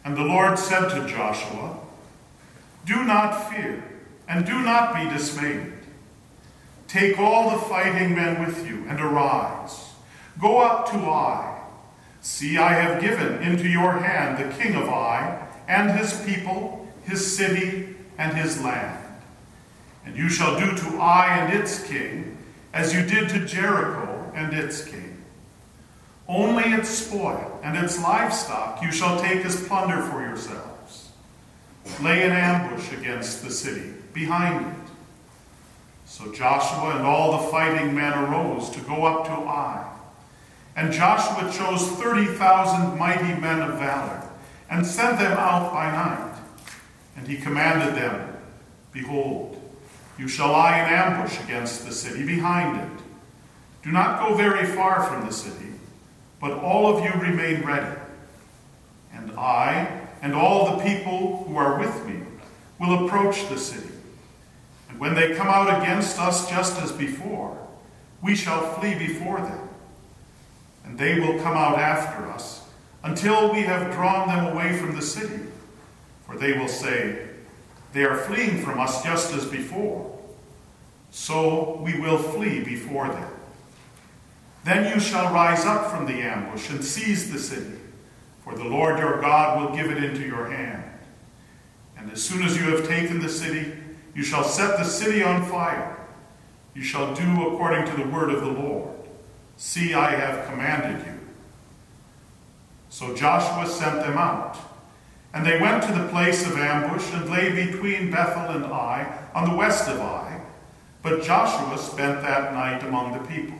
And the Lord said to Joshua, "Do not fear, and do not be dismayed. Take all the fighting men with you, and arise. Go up to Ai. See, I have given into your hand the king of Ai, and his people, his city, and his land. And you shall do to Ai and its king as you did to Jericho and its king. Only its spoil and its livestock you shall take as plunder for yourselves. Lay an ambush against the city, behind it." So Joshua and all the fighting men arose to go up to Ai. And Joshua chose 30,000 mighty men of valor, and sent them out by night. And he commanded them, "Behold, you shall lie in ambush against the city, behind it. Do not go very far from the city, but all of you remain ready. And I and all the people who are with me will approach the city. And when they come out against us just as before, we shall flee before them. And they will come out after us until we have drawn them away from the city. For they will say, 'They are fleeing from us just as before.' So we will flee before them. Then you shall rise up from the ambush and seize the city, for the Lord your God will give it into your hand. And as soon as you have taken the city, you shall set the city on fire. You shall do according to the word of the Lord. See, I have commanded you." So Joshua sent them out, and they went to the place of ambush and lay between Bethel and Ai on the west of Ai, but Joshua spent that night among the people.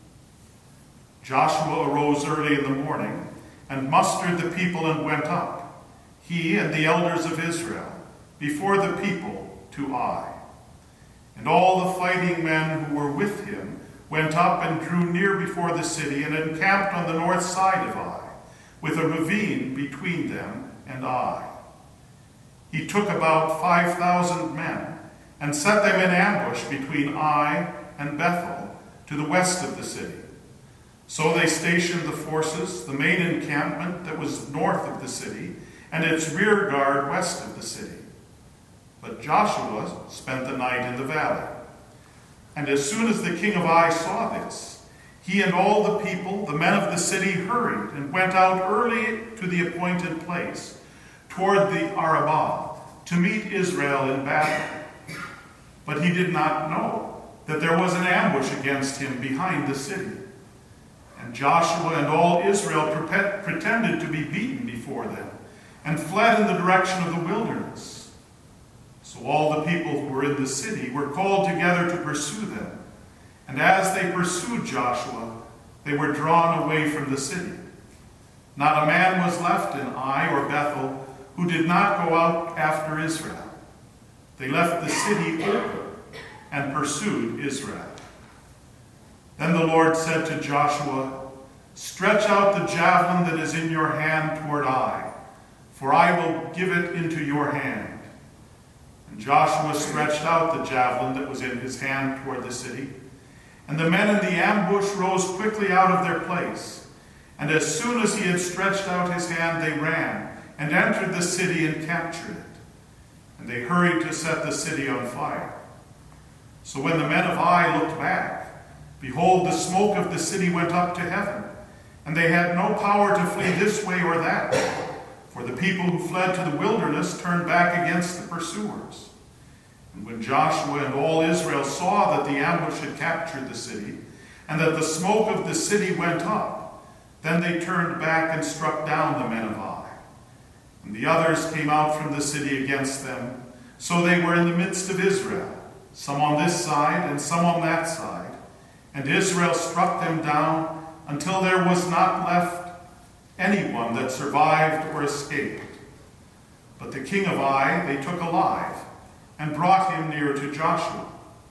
Joshua arose early in the morning and mustered the people and went up, he and the elders of Israel, before the people to Ai. And all the fighting men who were with him went up and drew near before the city and encamped on the north side of Ai, with a ravine between them and Ai. He took about 5,000 men and set them in ambush between Ai and Bethel to the west of the city. So they stationed the forces, the main encampment that was north of the city, and its rear guard west of the city. But Joshua spent the night in the valley. And as soon as the king of Ai saw this, he and all the people, the men of the city, hurried and went out early to the appointed place, toward the Arabah, to meet Israel in battle. But he did not know that there was an ambush against him behind the city. And Joshua and all Israel pretended to be beaten before them, and fled in the direction of the wilderness. So all the people who were in the city were called together to pursue them. And as they pursued Joshua, they were drawn away from the city. Not a man was left in Ai or Bethel who did not go out after Israel. They left the city open and pursued Israel. Then the Lord said to Joshua, "Stretch out the javelin that is in your hand toward Ai, for I will give it into your hand." And Joshua stretched out the javelin that was in his hand toward the city. And the men in the ambush rose quickly out of their place. And as soon as he had stretched out his hand, they ran and entered the city and captured it. And they hurried to set the city on fire. So when the men of Ai looked back, behold, the smoke of the city went up to heaven, and they had no power to flee this way or that, for the people who fled to the wilderness turned back against the pursuers. And when Joshua and all Israel saw that the ambush had captured the city, and that the smoke of the city went up, then they turned back and struck down the men of Ai. And the others came out from the city against them, so they were in the midst of Israel, some on this side and some on that side. And Israel struck them down until there was not left anyone that survived or escaped. But the king of Ai they took alive and brought him near to Joshua.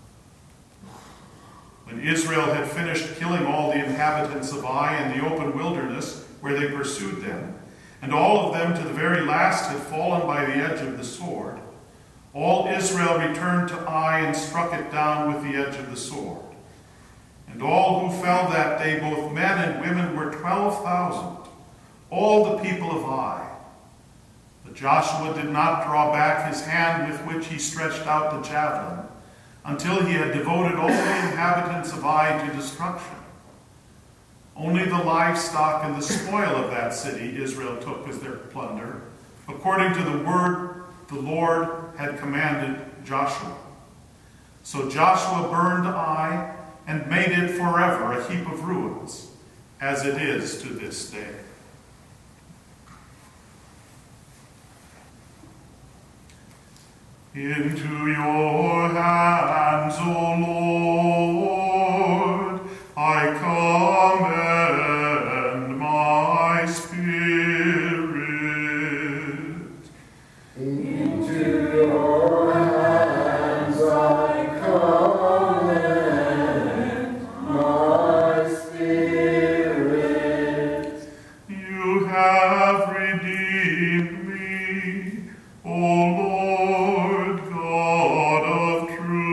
When Israel had finished killing all the inhabitants of Ai in the open wilderness where they pursued them, and all of them to the very last had fallen by the edge of the sword, all Israel returned to Ai and struck it down with the edge of the sword. And all who fell that day, both men and women, were 12,000, all the people of Ai. But Joshua did not draw back his hand with which he stretched out the javelin until he had devoted all the inhabitants of Ai to destruction. Only the livestock and the spoil of that city Israel took as their plunder, according to the word the Lord had commanded Joshua. So Joshua burned Ai and made it forever a heap of ruins, as it is to this day. Into your hands, O Lord, I commend my spirit. Into your hands I commend my spirit. You have redeemed me, O Lord God of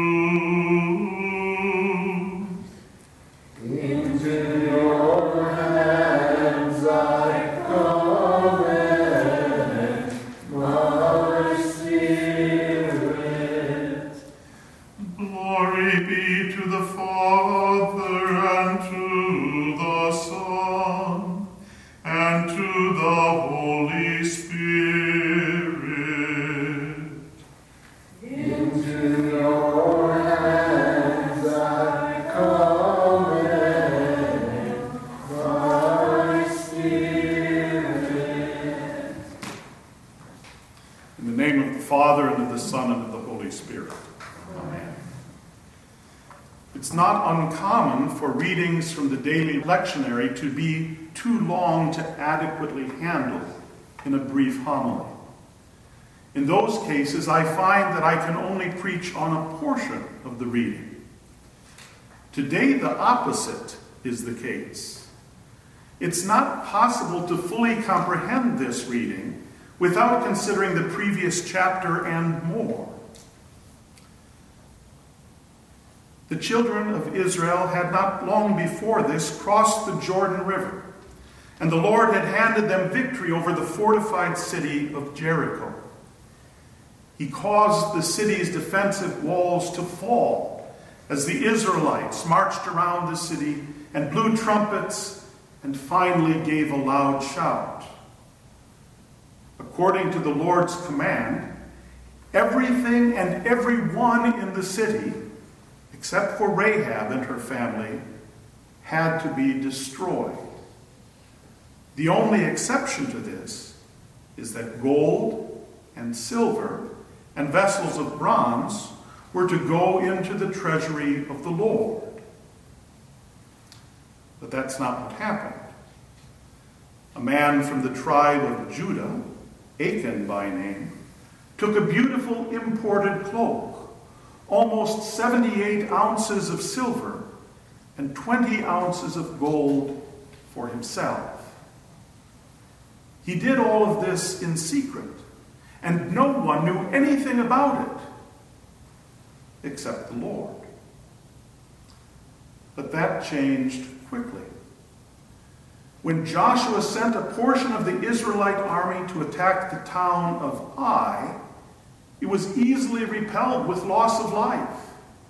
truth. Into your hands I commend my spirit. Glory be to the Father, and to the Son, and to the Holy Spirit. Into your hands I commend my spirit. In the name of the Father, and of the Son, and of the Holy Spirit. Amen. It's not uncommon for readings from the daily lectionary to be too long to adequately handle in a brief homily. In those cases, I find that I can only preach on a portion of the reading. Today, the opposite is the case. It's not possible to fully comprehend this reading without considering the previous chapter and more. The children of Israel had not long before this crossed the Jordan River, and the Lord had handed them victory over the fortified city of Jericho. He caused the city's defensive walls to fall as the Israelites marched around the city and blew trumpets and finally gave a loud shout. According to the Lord's command, everything and everyone in the city, except for Rahab and her family, had to be destroyed. The only exception to this is that gold and silver and vessels of bronze were to go into the treasury of the Lord. But that's not what happened. A man from the tribe of Judah, Achan by name, took a beautiful imported cloak, almost 78 ounces of silver and 20 ounces of gold for himself. He did all of this in secret, and no one knew anything about it except the Lord. But that changed quickly. When Joshua sent a portion of the Israelite army to attack the town of Ai, it was easily repelled with loss of life.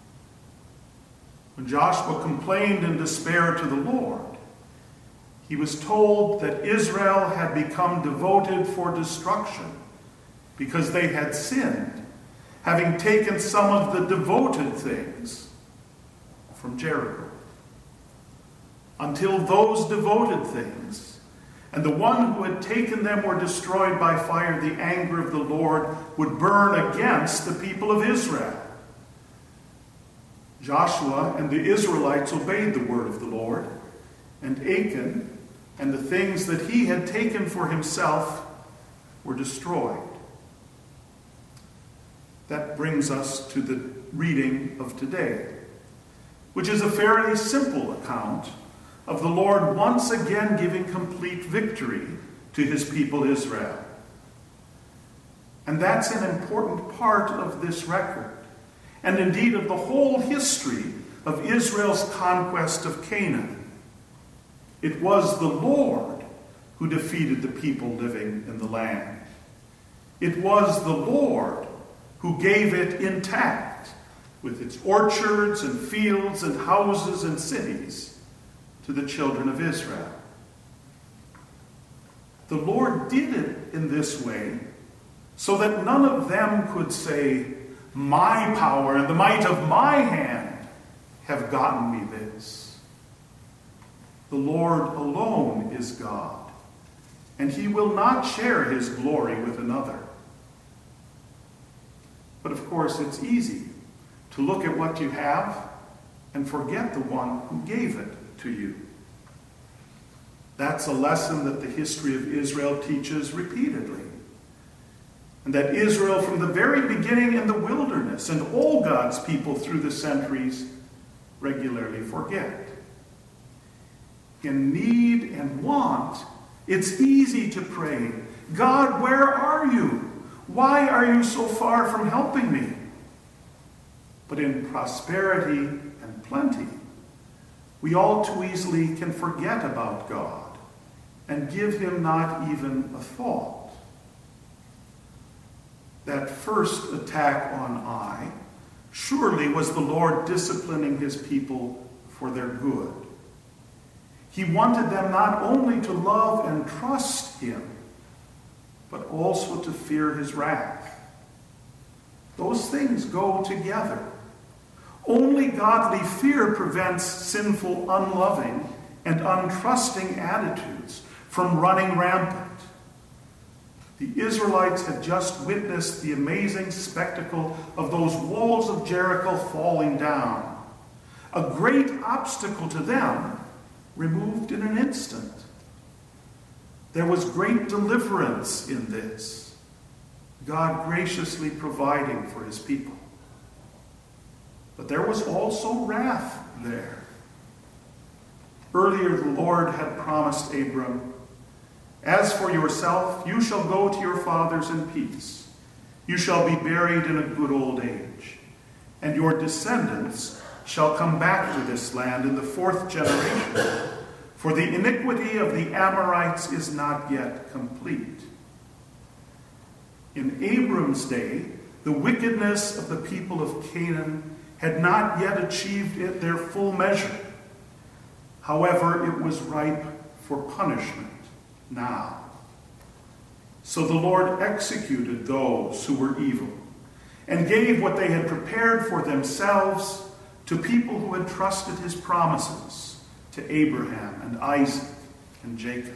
When Joshua complained in despair to the Lord, he was told that Israel had become devoted for destruction because they had sinned, having taken some of the devoted things from Jericho. Until those devoted things and the one who had taken them were destroyed by fire, the anger of the Lord would burn against the people of Israel. Joshua and the Israelites obeyed the word of the Lord, and Achan and the things that he had taken for himself were destroyed. That brings us to the reading of today, which is a fairly simple account of the Lord once again giving complete victory to his people Israel. And that's an important part of this record, and indeed of the whole history of Israel's conquest of Canaan. It was the Lord who defeated the people living in the land. It was the Lord who gave it intact, with its orchards and fields and houses and cities, to the children of Israel. The Lord did it in this way so that none of them could say, "My power and the might of my hand have gotten me this." The Lord alone is God, and he will not share his glory with another. But of course, it's easy to look at what you have and forget the one who gave it to you. That's a lesson that the history of Israel teaches repeatedly. And that Israel, from the very beginning in the wilderness, and all God's people through the centuries, regularly forget. In need and want, it's easy to pray, "God, where are you? Why are you so far from helping me?" But in prosperity and plenty, we all too easily can forget about God and give him not even a thought. That first attack on Ai surely was the Lord disciplining his people for their good. He wanted them not only to love and trust him, but also to fear his wrath. Those things go together. Only godly fear prevents sinful, unloving, and untrusting attitudes from running rampant. The Israelites had just witnessed the amazing spectacle of those walls of Jericho falling down. A great obstacle to them removed in an instant. There was great deliverance in this, God graciously providing for his people. But there was also wrath there. Earlier, the Lord had promised Abram, "As for yourself, you shall go to your fathers in peace. You shall be buried in a good old age, and your descendants shall come back to this land in the 4th generation, for the iniquity of the Amorites is not yet complete." In Abram's day, the wickedness of the people of Canaan had not yet achieved their full measure. However, it was ripe for punishment now. So the Lord executed those who were evil and gave what they had prepared for themselves to people who had trusted his promises to Abraham and Isaac and Jacob.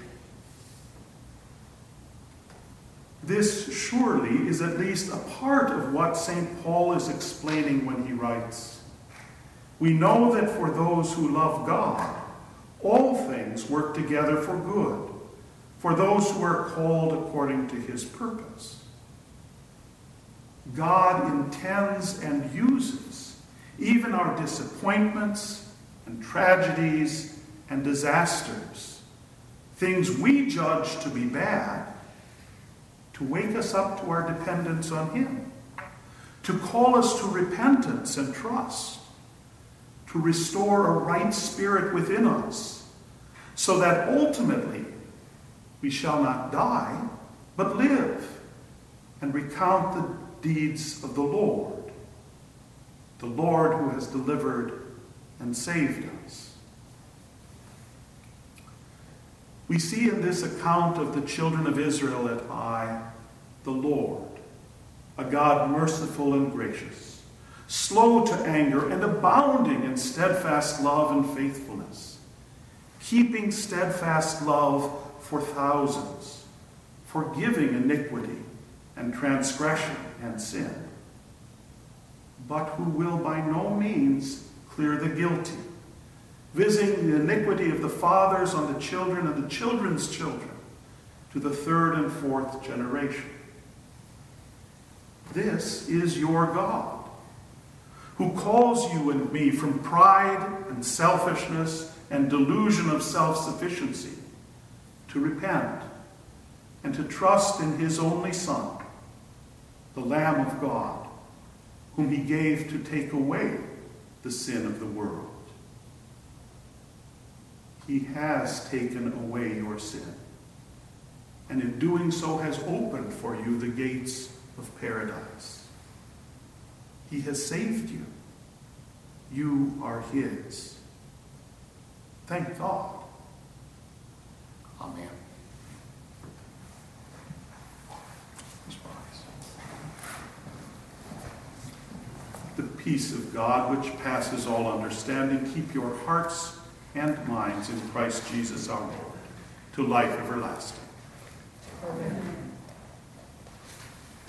This surely is at least a part of what St. Paul is explaining when he writes, "We know that for those who love God, all things work together for good, for those who are called according to his purpose." God intends and uses even our disappointments and tragedies and disasters, things we judge to be bad, to wake us up to our dependence on him, to call us to repentance and trust, to restore a right spirit within us, so that ultimately we shall not die, but live and recount the deeds of the Lord who has delivered and saved us. We see in this account of the children of Israel at Ai, the Lord, a God merciful and gracious, slow to anger and abounding in steadfast love and faithfulness, keeping steadfast love for thousands, forgiving iniquity and transgression and sin, but who will by no means clear the guilty, visiting the iniquity of the fathers on the children and the children's children to the 3rd and 4th generation. This is your God, who calls you and me from pride and selfishness and delusion of self-sufficiency to repent and to trust in his only Son, the Lamb of God, whom he gave to take away the sin of the world. He has taken away your sin, and in doing so has opened for you the gates of paradise. He has saved you. You are his. Thank God. Amen. The peace of God, which passes all understanding, keep your hearts and minds in Christ Jesus our Lord, to life everlasting. Amen.